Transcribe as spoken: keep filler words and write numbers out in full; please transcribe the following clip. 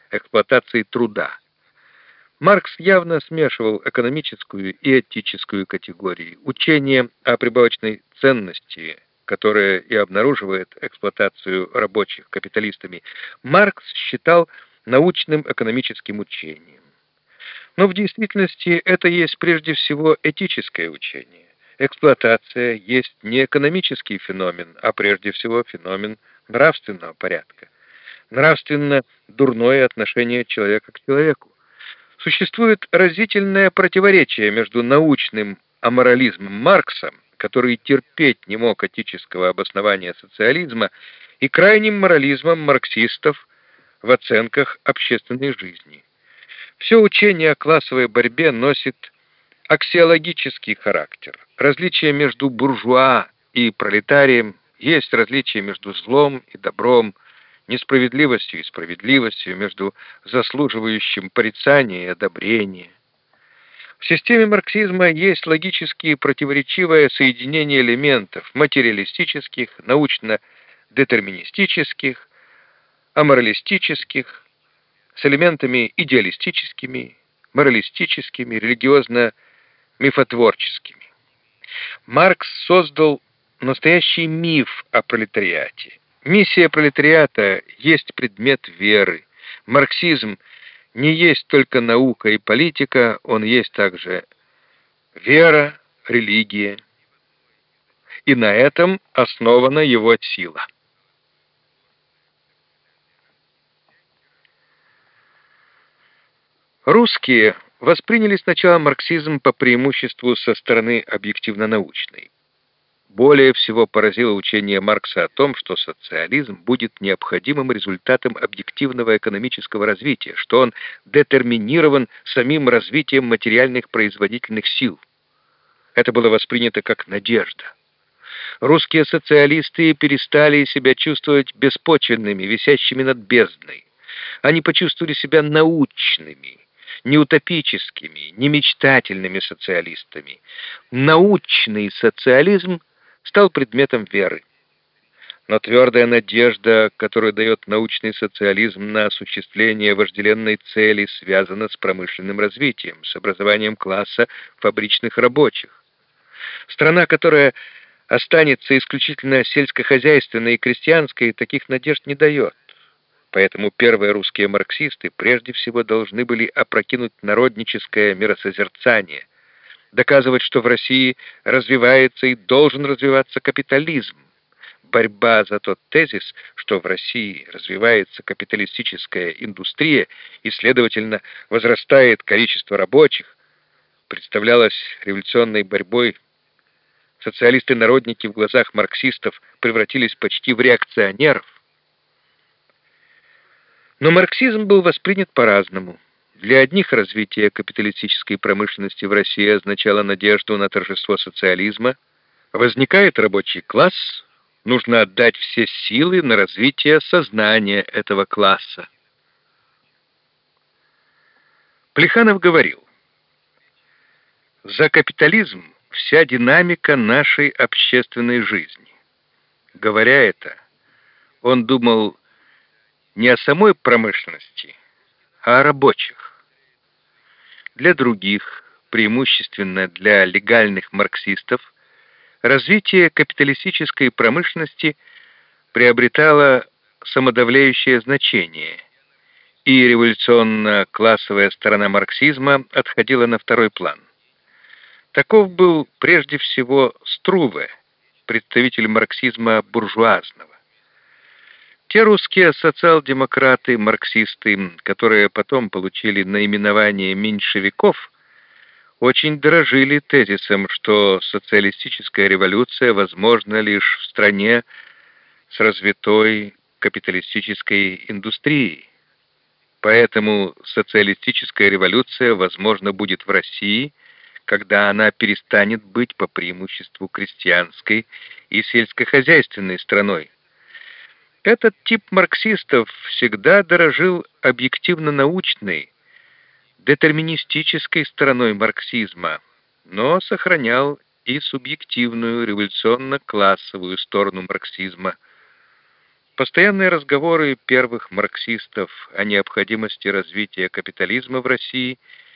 эксплуатации труда. Маркс явно смешивал экономическую и этическую категории. Учение о прибавочной ценности, которое и обнаруживает эксплуатацию рабочих капиталистами, Маркс считал научным экономическим учением. Но в действительности это есть прежде всего этическое учение. Эксплуатация есть не экономический феномен, а прежде всего феномен нравственного порядка. Нравственно дурное отношение человека к человеку. Существует разительное противоречие между научным аморализмом Маркса, который терпеть не мог этического обоснования социализма, и крайним морализмом марксистов в оценках общественной жизни. Все учение о классовой борьбе носит аксиологический характер. Различие между буржуа и пролетарием есть различие между злом и добром, несправедливостью и справедливостью, между заслуживающим порицания и одобрения. В системе марксизма есть логически противоречивое соединение элементов материалистических, научно-детерминистических, аморалистических, с элементами идеалистическими, моралистическими, религиозно-мифотворческими. Маркс создал настоящий миф о пролетариате. Миссия пролетариата есть предмет веры. Марксизм не есть только наука и политика, он есть также вера, религия. И на этом основана его сила. Русские восприняли сначала марксизм по преимуществу со стороны объективно-научной. Более всего поразило учение Маркса о том, что социализм будет необходимым результатом объективного экономического развития, что он детерминирован самим развитием материальных производительных сил. Это было воспринято как надежда. Русские социалисты перестали себя чувствовать беспочвенными, висящими над бездной. Они почувствовали себя научными, не утопическими, не мечтательными социалистами. Научный социализм стал предметом веры. Но твердая надежда, которую дает научный социализм на осуществление вожделенной цели, связана с промышленным развитием, с образованием класса фабричных рабочих. Страна, которая останется исключительно сельскохозяйственной и крестьянской, таких надежд не дает. Поэтому первые русские марксисты прежде всего должны были опрокинуть народническое миросозерцание, доказывать, что в России развивается и должен развиваться капитализм. Борьба за тот тезис, что в России развивается капиталистическая индустрия и, следовательно, возрастает количество рабочих, представлялась революционной борьбой. Социалисты-народники в глазах марксистов превратились почти в реакционеров. Но марксизм был воспринят по-разному. Для одних развитие капиталистической промышленности в России означало надежду на торжество социализма. Возникает рабочий класс, нужно отдать все силы на развитие сознания этого класса. Плеханов говорил: «За капитализм вся динамика нашей общественной жизни». Говоря это, он думал не о самой промышленности, а о рабочих. Для других, преимущественно для легальных марксистов, развитие капиталистической промышленности приобретало самодовлеющее значение, и революционно-классовая сторона марксизма отходила на второй план. Таков был прежде всего Струве, представитель марксизма буржуазного. Те русские социал-демократы, марксисты, которые потом получили наименование меньшевиков, очень дорожили тезисом, что социалистическая революция возможна лишь в стране с развитой капиталистической индустрией. Поэтому социалистическая революция возможна будет в России, когда она перестанет быть по преимуществу крестьянской и сельскохозяйственной страной. Этот тип марксистов всегда дорожил объективно-научной, детерминистической стороной марксизма, но сохранял и субъективную революционно-классовую сторону марксизма. Постоянные разговоры первых марксистов о необходимости развития капитализма в России